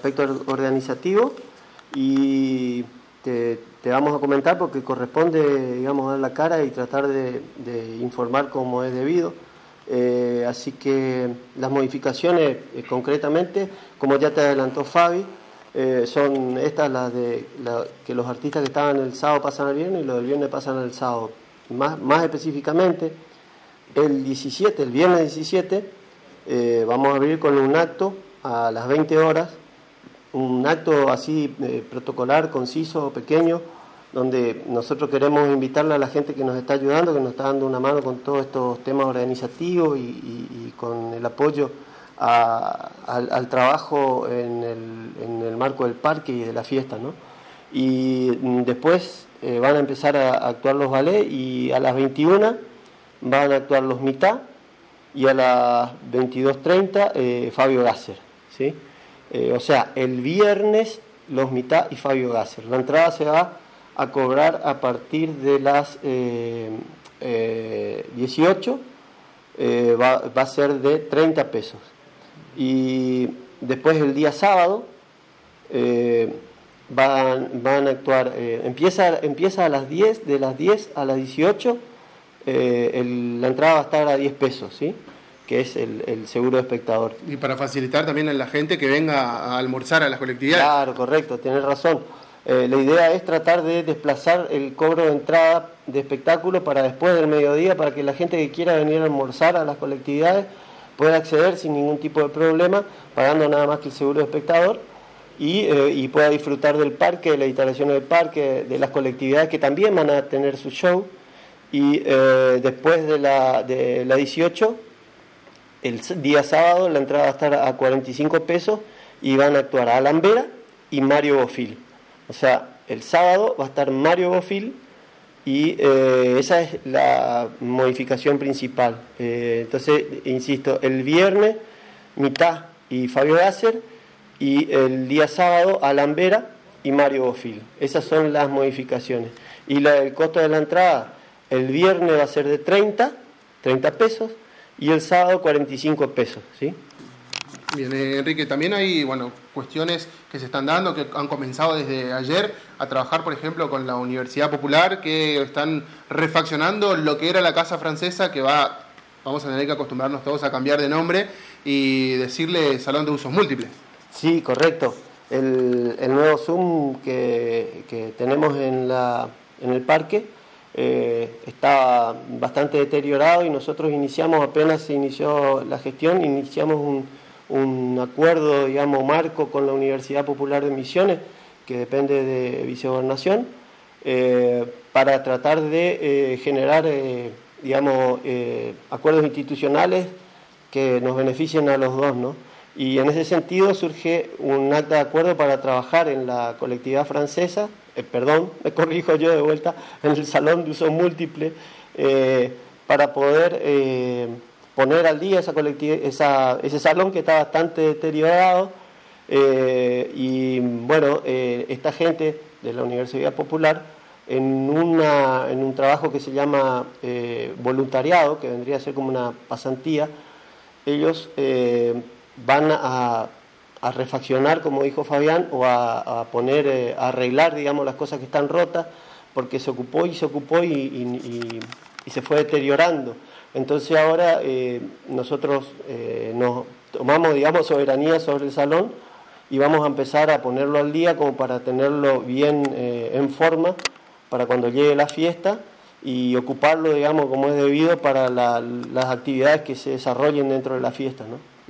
aspecto organizativo y te vamos a comentar porque corresponde, digamos, dar la cara y tratar de informar como es debido. Así que las modificaciones concretamente, como ya te adelantó Fabi, son estas que los artistas que estaban el sábado pasan al viernes y los del viernes pasan al sábado. Más específicamente, el viernes 17, vamos a abrir con un acto a las 20 horas, un acto así protocolar, conciso, pequeño, donde nosotros queremos invitarle a la gente que nos está ayudando, que nos está dando una mano con todos estos temas organizativos y con el apoyo al trabajo en el marco del parque y de la fiesta, ¿no? Y después van a empezar a actuar los ballets y a las 21 van a actuar los mitad y a las 22:30 Fabio Gasser, ¿sí? O sea, el viernes los mitad y Fabio Gasser. La entrada se va a cobrar a partir de las 18, va a ser de 30 pesos. Y después el día sábado van a actuar, empieza a las 10, de las 10 a las 18, la entrada va a estar a 10 pesos, ¿sí? Que es el seguro de espectador. Y para facilitar también a la gente que venga a almorzar a las colectividades. Claro, correcto, tenés razón. La idea es tratar de desplazar el cobro de entrada de espectáculo para después del mediodía, para que la gente que quiera venir a almorzar a las colectividades pueda acceder sin ningún tipo de problema, pagando nada más que el seguro de espectador, y pueda disfrutar del parque, de las instalaciones del parque, de las colectividades que también van a tener su show. Y después de la 18, el día sábado, la entrada va a estar a 45 pesos y van a actuar Alan Vera y Mario Bofill. O sea, el sábado va a estar Mario Bofill y esa es la modificación principal. Entonces, insisto, el viernes mitad y Fabio Gasser y el día sábado Alan Vera y Mario Bofill. Esas son las modificaciones. Y el costo de la entrada, el viernes va a ser de 30 pesos y el sábado 45 pesos, ¿sí? Bien, Enrique, también hay cuestiones que se están dando, que han comenzado desde ayer a trabajar, por ejemplo, con la Universidad Popular, que están refaccionando lo que era la Casa Francesa, que vamos a tener que acostumbrarnos todos a cambiar de nombre y decirle Salón de Usos Múltiples. Sí, correcto. El nuevo Zoom que tenemos en el parque está bastante deteriorado y nosotros apenas se inició la gestión, iniciamos un acuerdo, digamos, marco con la Universidad Popular de Misiones, que depende de Vicegobernación, para tratar de generar, acuerdos institucionales que nos beneficien a los dos, ¿no? Y en ese sentido surge un acta de acuerdo para trabajar en la colectividad francesa, me corrijo yo de vuelta, en el Salón de Uso Múltiple, para poder poner al día ese salón que está bastante deteriorado. Esta gente de la Universidad Popular, en un trabajo que se llama voluntariado, que vendría a ser como una pasantía, ellos van a refaccionar, como dijo Fabián, o a poner, a arreglar, digamos, las cosas que están rotas, porque se ocupó y se fue deteriorando. Entonces ahora nosotros nos tomamos, digamos, soberanía sobre el salón y vamos a empezar a ponerlo al día como para tenerlo bien en forma para cuando llegue la fiesta y ocuparlo, digamos, como es debido para las actividades que se desarrollen dentro de la fiesta, ¿no?